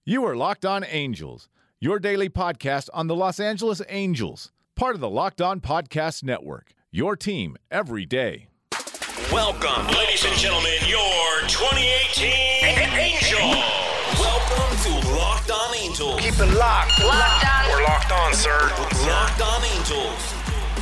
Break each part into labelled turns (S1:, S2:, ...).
S1: You are Locked On Angels, your daily podcast on the Los Angeles Angels, part of the Locked On Podcast Network, your team every day.
S2: Welcome, ladies and gentlemen, your 2018 Angels. Welcome to Locked On Angels.
S3: Keep it locked.
S4: Locked on.
S3: We're locked on, sir.
S2: Locked On Angels.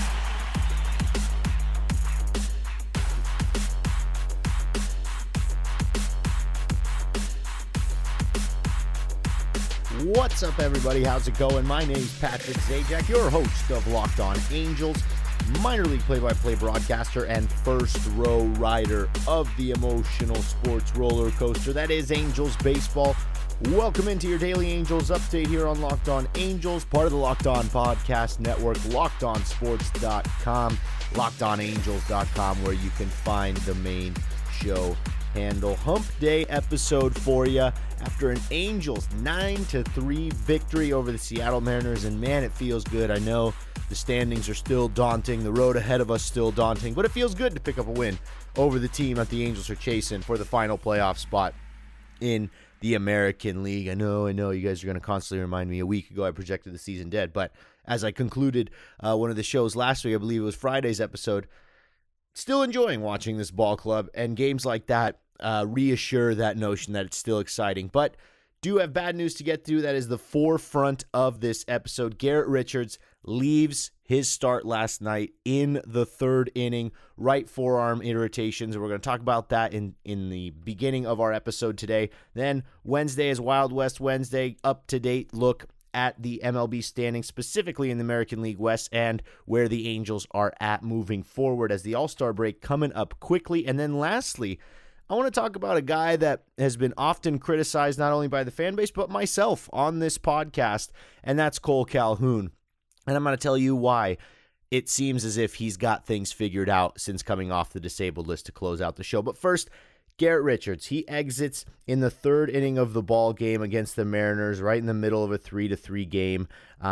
S5: What's up, everybody? How's it going? My name's Patrick Zajac, your host of Locked On Angels, minor league play-by-play broadcaster and first-row rider of the emotional sports roller coaster that is Angels baseball. Welcome into your daily Angels update here on Locked On Angels, part of the Locked On Podcast Network, LockedOnSports.com, LockedOnAngels.com, where you can find the main show handle. Hump Day episode for you after an Angels 9-3 victory over the Seattle Mariners, and man, it feels good. I know the standings are still daunting, the road ahead of us still daunting, but it feels good to pick up a win over the team that the Angels are chasing for the final playoff spot in the American League. I know you guys are going to constantly remind me. A week ago I projected the season dead, but as I concluded one of the shows last week, I believe it was Friday's episode, still enjoying watching this ball club, and games like that reassure that notion that it's still exciting. But do have bad news to get through. That is the forefront of this episode. Garrett Richards leaves his start last night in the third inning, right forearm irritations. We're going to talk about that in the beginning of our episode today. Then Wednesday is Wild West Wednesday, up-to-date look at the MLB standings, specifically in the American League West, and where the Angels are at moving forward as the All-Star break coming up quickly. And then lastly, I want to talk about a guy that has been often criticized not only by the fan base, but myself on this podcast, and that's Cole Calhoun. And I'm going to tell you why it seems as if he's got things figured out since coming off the disabled list to close out the show. But first, Garrett Richards, he exits in the third inning of the ball game against the Mariners, right in the middle of a 3-3 game.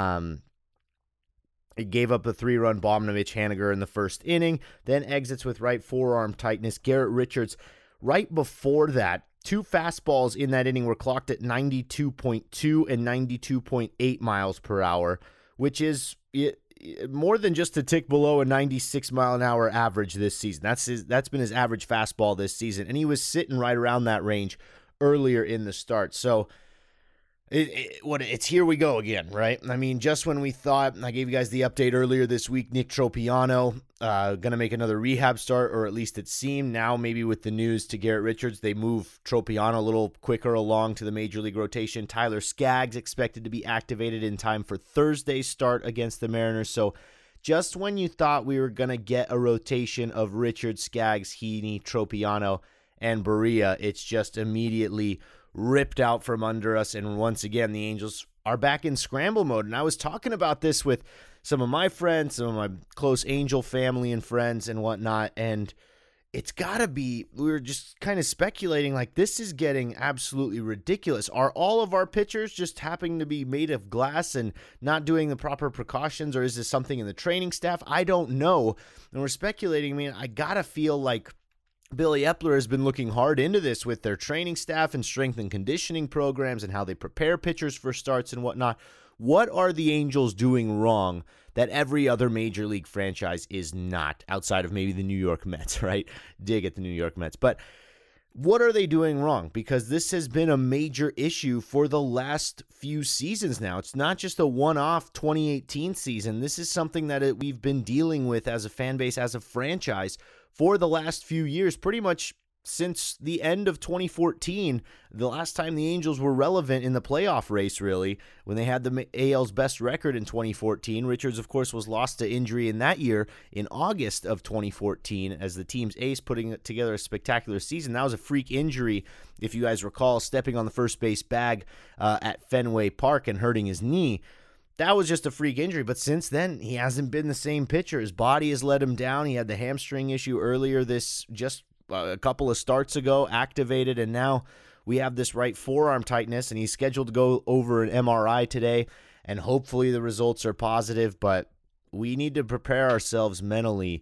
S5: It gave up a 3-run bomb to Mitch Haniger in the first inning, then exits with right forearm tightness. Garrett Richards, right before that, two fastballs in that inning were clocked at 92.2 and 92.8 miles per hour, which is more than just a tick below a 96-mile-an-hour average this season. That's been his average fastball this season, and he was sitting right around that range earlier in the start. So it's here we go again, right? I mean, just when we thought, I gave you guys the update earlier this week, Nick Tropiano going to make another rehab start, or at least it seemed. Now maybe with the news to Garrett Richards, they move Tropiano a little quicker along to the Major League rotation. Tyler Skaggs expected to be activated in time for Thursday's start against the Mariners. So just when you thought we were going to get a rotation of Richards, Skaggs, Heaney, Tropiano, and Barria, it's just immediately ripped out from under us, and once again the Angels are back in scramble mode. And I was talking about this with some of my friends, some of my close Angel family and friends and whatnot, and it's gotta be, we were just kind of speculating, like, this is getting absolutely ridiculous. Are all of our pitchers just happening to be made of glass and not doing the proper precautions, or is this something in the training staff? I don't know. And we're speculating. I mean, I gotta feel like Billy Epler has been looking hard into this with their training staff and strength and conditioning programs and how they prepare pitchers for starts and whatnot. What are the Angels doing wrong that every other major league franchise is not, outside of maybe the New York Mets, right? Dig at the New York Mets. But what are they doing wrong? Because this has been a major issue for the last few seasons now. It's not just a one-off 2018 season. This is something that we've been dealing with as a fan base, as a franchise, for the last few years, pretty much since the end of 2014, the last time the Angels were relevant in the playoff race, really, when they had the AL's best record in 2014. Richards, of course, was lost to injury in that year in August of 2014 as the team's ace, putting together a spectacular season. That was a freak injury, if you guys recall, stepping on the first base bag at Fenway Park and hurting his knee. That was just a freak injury, but since then, he hasn't been the same pitcher. His body has let him down. He had the hamstring issue earlier just a couple of starts ago, activated, and now we have this right forearm tightness, and he's scheduled to go over an MRI today, and hopefully the results are positive, but we need to prepare ourselves mentally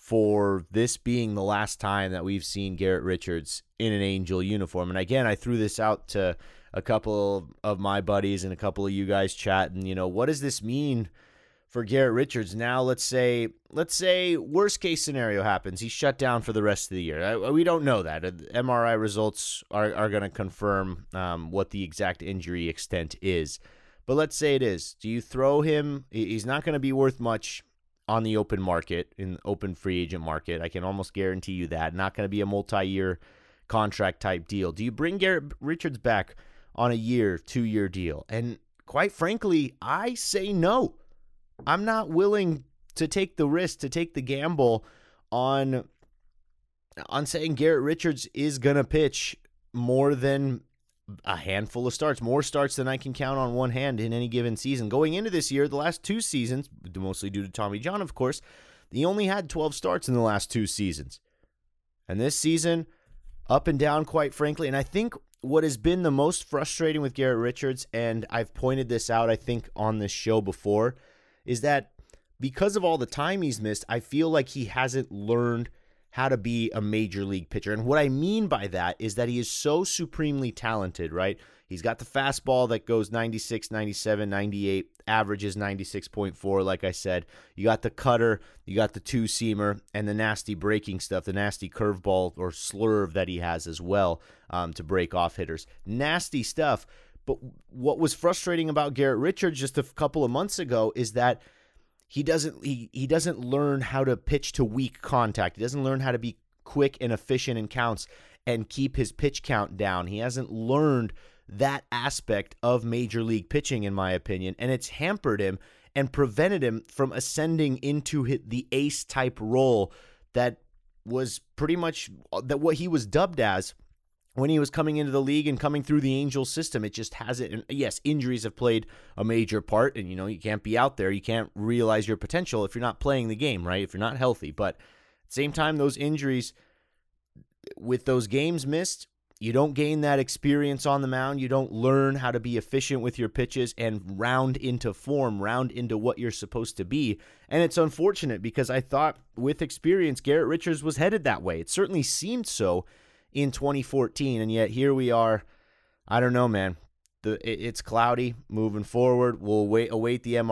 S5: for this being the last time that we've seen Garrett Richards in an Angel uniform. And again, I threw this out to a couple of my buddies and a couple of you guys chatting, what does this mean for Garrett Richards? Now, let's say worst case scenario happens. He's shut down for the rest of the year. We don't know that. MRI results are going to confirm what the exact injury extent is. But let's say it is. Do you throw him? He's not going to be worth much on the open market, in the open free agent market. I can almost guarantee you that. Not going to be a multi-year contract type deal. Do you bring Garrett Richards back on a 2-year deal? And quite frankly, I say no. I'm not willing to take the risk, to take the gamble on saying Garrett Richards is going to pitch more than a handful of starts, more starts than I can count on one hand in any given season. Going into this year, the last 2 seasons, mostly due to Tommy John, of course, he only had 12 starts in the last 2 seasons. And this season, up and down, quite frankly. And I think what has been the most frustrating with Garrett Richards, and I've pointed this out, I think, on this show before, is that because of all the time he's missed, I feel like he hasn't learned how to be a major league pitcher. And what I mean by that is that he is so supremely talented, right? He's got the fastball that goes 96, 97, 98, averages 96.4, like I said. You got the cutter, you got the 2-seamer, and the nasty breaking stuff, the nasty curveball or slurve that he has as well to break off hitters. Nasty stuff. But what was frustrating about Garrett Richards just a couple of months ago is that he doesn't learn how to pitch to weak contact. He doesn't learn how to be quick and efficient in counts and keep his pitch count down. He hasn't learned that aspect of major league pitching, in my opinion, and it's hampered him and prevented him from ascending into the ace type role that was pretty much what he was dubbed as when he was coming into the league and coming through the Angels system. It just hasn't. And yes, injuries have played a major part, and you can't be out there. You can't realize your potential if you're not playing the game, right? If you're not healthy. But at the same time, those injuries, with those games missed, you don't gain that experience on the mound. You don't learn how to be efficient with your pitches and round into form, round into what you're supposed to be. And it's unfortunate because I thought with experience, Garrett Richards was headed that way. It certainly seemed so in 2014, and yet here we are. I don't know, man. It's cloudy moving forward. We'll await the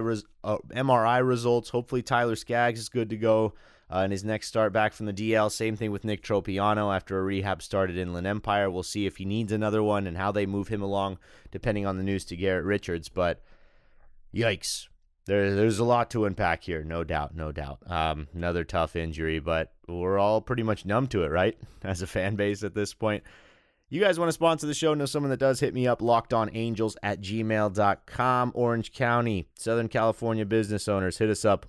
S5: MRI results. Hopefully Tyler Skaggs is good to go in his next start back from the DL. Same thing with Nick Tropiano after a rehab started in Inland Empire. We'll see if he needs another one and how they move him along, depending on the news to Garrett Richards. But yikes. There's a lot to unpack here, no doubt. Another tough injury, but we're all pretty much numb to it, right? As a fan base at this point. You guys want to sponsor the show? Know someone that does? Hit me up, lockedonangels@gmail.com. Orange County, Southern California business owners, hit us up,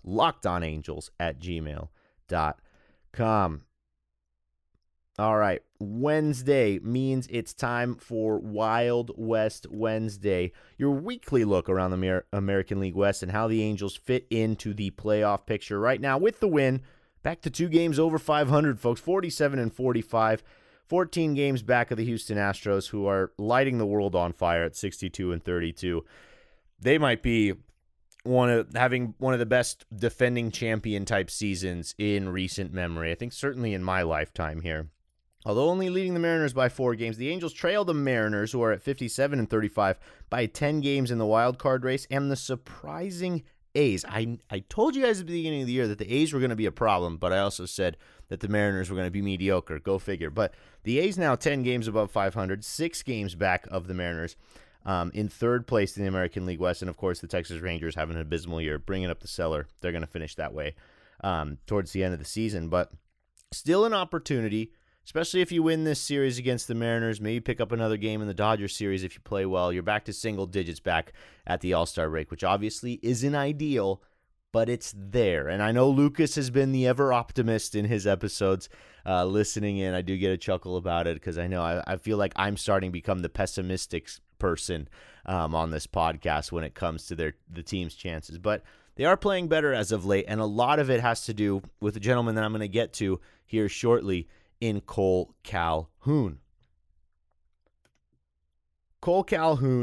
S5: lockedonangels@gmail.com. All right, Wednesday means it's time for Wild West Wednesday, your weekly look around the American League West and how the Angels fit into the playoff picture right now with the win. Back to 2 games over 500, folks, 47-45, 14 games back of the Houston Astros, who are lighting the world on fire at 62-32. They might be having one of the best defending champion type seasons in recent memory. I think certainly in my lifetime here. Although only leading the Mariners by 4 games, the Angels trail the Mariners, who are at 57-35, by 10 games in the wild card race, and the surprising A's. I told you guys at the beginning of the year that the A's were going to be a problem, but I also said that the Mariners were going to be mediocre. Go figure. But the A's now 10 games above 500, 6 games back of the Mariners, in 3rd place in the American League West, and of course the Texas Rangers have an abysmal year, bringing up the cellar. They're going to finish that way towards the end of the season, but still an opportunity. Especially if you win this series against the Mariners, maybe pick up another game in the Dodgers series if you play well. You're back to single digits back at the All-Star break, which obviously isn't ideal, but it's there. And I know Lucas has been the ever-optimist in his episodes listening in. I do get a chuckle about it because I know I feel like I'm starting to become the pessimistic person on this podcast when it comes to the team's chances. But they are playing better as of late, and a lot of it has to do with a gentleman that I'm going to get to here shortly, in Cole Calhoun. Cole Calhoun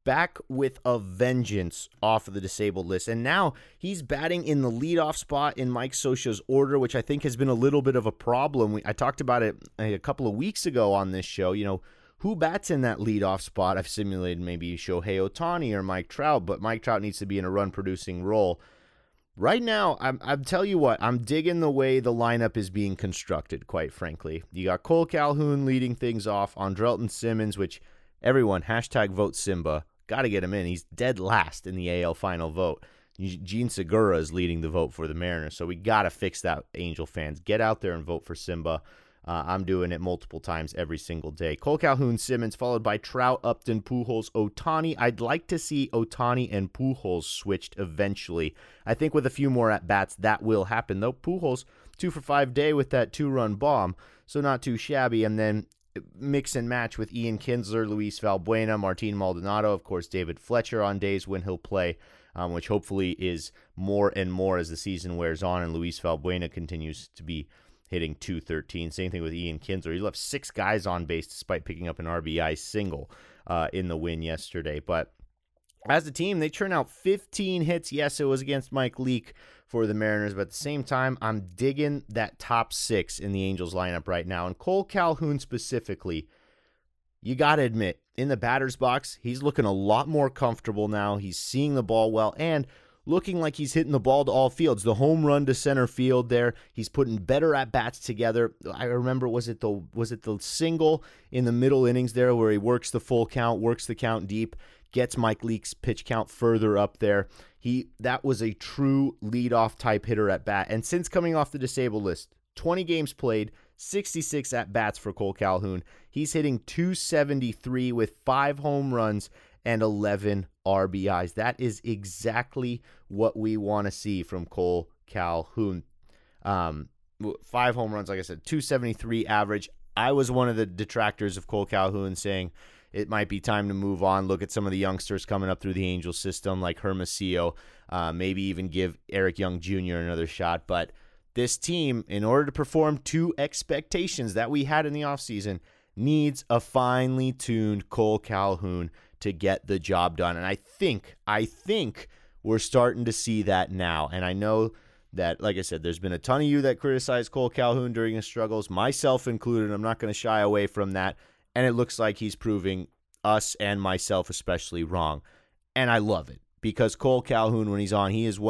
S5: back with a vengeance off of the disabled list. And now he's batting in the leadoff spot in Mike Scioscia's order, which I think has been a little bit of a problem. I talked about it a couple of weeks ago on this show. You know, who bats in that leadoff spot? I've simulated maybe Shohei Ohtani or Mike Trout, but Mike Trout needs to be in a run-producing role. Right now, I'm tell you what, I'm digging the way the lineup is being constructed, quite frankly. You got Cole Calhoun leading things off, Andrelton Simmons, which everyone, #vote Simba. Got to get him in. He's dead last in the AL final vote. Gene Segura is leading the vote for the Mariners, so we got to fix that, Angel fans. Get out there and vote for Simba. I'm doing it multiple times every single day. Cole Calhoun, Simmons, followed by Trout, Upton, Pujols, Ohtani. I'd like to see Ohtani and Pujols switched eventually. I think with a few more at-bats, that will happen, though. Pujols, 2 for 5 day with that 2-run bomb, so not too shabby. And then mix and match with Ian Kinsler, Luis Valbuena, Martin Maldonado, of course, David Fletcher on days when he'll play, which hopefully is more and more as the season wears on, and Luis Valbuena continues to be hitting .213. Same thing with Ian Kinsler. He left 6 guys on base despite picking up an RBI single in the win yesterday. But as a team, they churn out 15 hits. Yes, it was against Mike Leake for the Mariners, but at the same time, I'm digging that top 6 in the Angels lineup right now. And Cole Calhoun specifically, you got to admit, in the batter's box, he's looking a lot more comfortable now. He's seeing the ball well and looking like he's hitting the ball to all fields. The home run to center field there, he's putting better at-bats together. I remember, was it the single in the middle innings there where he works the full count, works the count deep, gets Mike Leake's pitch count further up there. That was a true leadoff type hitter at bat. And since coming off the disabled list, 20 games played, 66 at-bats for Cole Calhoun. He's hitting .273 with 5 home runs and 11 RBIs. That is exactly what we want to see from Cole Calhoun. 5 home runs, like I said, .273 average. I was one of the detractors of Cole Calhoun, saying it might be time to move on. Look at some of the youngsters coming up through the Angels system like Hermosillo, maybe even give Eric Young Jr. another shot. But this team, in order to perform to expectations that we had in the offseason, needs a finely tuned Cole Calhoun to get the job done. And I think we're starting to see that now. And I know that, like I said, there's been a ton of you that criticized Cole Calhoun during his struggles, myself included. I'm not going to shy away from that. And it looks like he's proving us and myself especially wrong. And I love it, because Cole Calhoun, when he's on,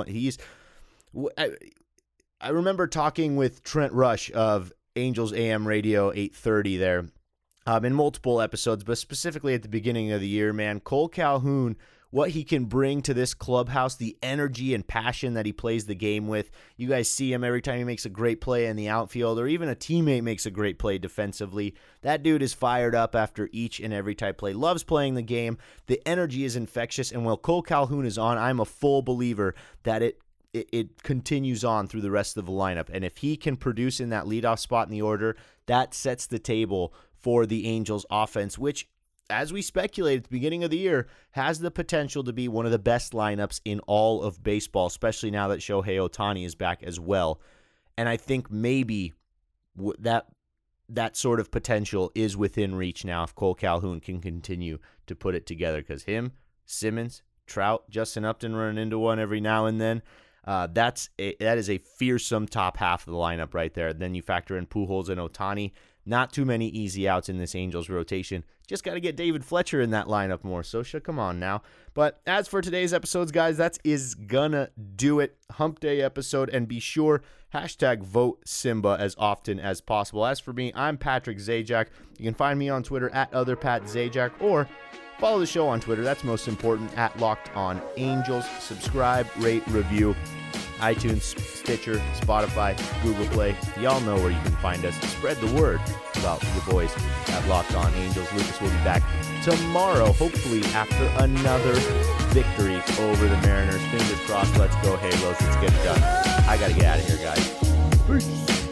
S5: I remember talking with Trent Rush of Angels AM Radio 830 there in multiple episodes, but specifically at the beginning of the year, man, Cole Calhoun, what he can bring to this clubhouse, the energy and passion that he plays the game with. You guys see him every time he makes a great play in the outfield, or even a teammate makes a great play defensively. That dude is fired up after each and every type play, loves playing the game. The energy is infectious, and while Cole Calhoun is on, I'm a full believer that it continues on through the rest of the lineup. And if he can produce in that leadoff spot in the order, that sets the table for the Angels offense, which, as we speculated at the beginning of the year, has the potential to be one of the best lineups in all of baseball, especially now that Shohei Ohtani is back as well. And I think maybe that sort of potential is within reach now if Cole Calhoun can continue to put it together, because him, Simmons, Trout, Justin Upton running into one every now and then, that is a fearsome top half of the lineup right there. Then you factor in Pujols and Ohtani. Not too many easy outs in this Angels rotation. Just got to get David Fletcher in that lineup more. Scioscia, come on now. But as for today's episodes, guys, that is gonna do it. Hump Day episode. And be sure, #vote Simba as often as possible. As for me, I'm Patrick Zajac. You can find me on Twitter @OtherPatZajac, or follow the show on Twitter. That's most important, @LockedOnAngels. Subscribe, rate, review. iTunes, Stitcher, Spotify, Google Play. Y'all know where you can find us. Spread the word about the boys at Locked On Angels. Lucas will be back tomorrow, hopefully after another victory over the Mariners. Fingers crossed. Let's go Halos. Let's get it done. I got to get out of here, guys. Peace.